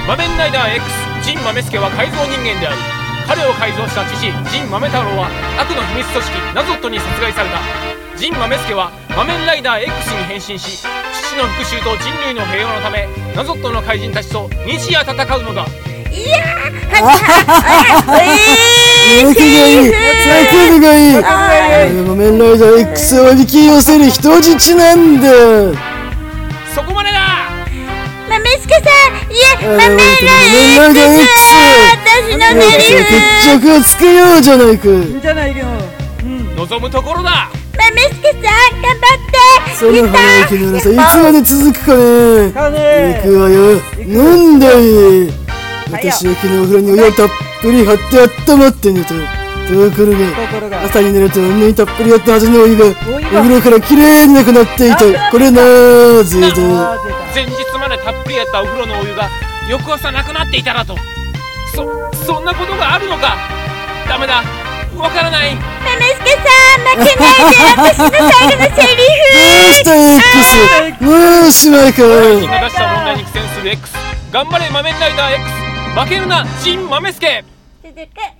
豆ライダー X ジン豆助は改造人間である。彼を改造した父ジン豆太郎は悪の秘密組織ナゾットに殺害された。ジン豆助は豆ライダー X に変身し、父の復讐と人類の平和のためナゾットの怪人たちと日夜戦うのだ。 いや役がいい、叫びがいい。豆ライダー X を引き寄せる人質なんだ。 そこまでだ。 豆助さん、いや、豆ライダー X、私のセリフ。 決着をつけようじゃないか。 いいじゃないかよ。 望むところだ。 豆助さん、頑張って。 その鼻息のらさ、いつまで続くかね。 かね行くわよ。なんだい。私は昨日お風呂にお湯をたっぷり張って温まって寝た。ところが朝に寝ると女にたっぷりやったはずのお湯がお風呂からきれいになくなっていた。これなぜだ。 前日までたっぷりやったお風呂のお湯が翌朝なくなっていたらと。そんなことがあるのか。ダメだ、わからない。 豆助さん、負けないで。私の最後のセリフ。 どうした X。もうしまいか。 怪人が出した問題に苦戦する X。頑張れ豆ライダー X。負けるなジン豆助。 続く。